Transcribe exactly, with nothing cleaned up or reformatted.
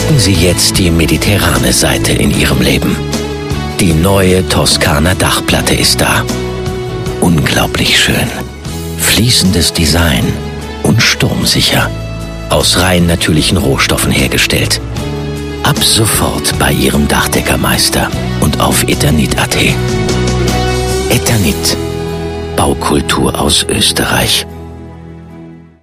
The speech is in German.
Entdecken Sie jetzt die mediterrane Seite in Ihrem Leben. Die neue Toskana Dachplatte ist da. Unglaublich schön. Fließendes Design und sturmsicher. Aus rein natürlichen Rohstoffen hergestellt. Ab sofort bei Ihrem Dachdeckermeister und auf eternit punkt at. Eternit. Baukultur aus Österreich.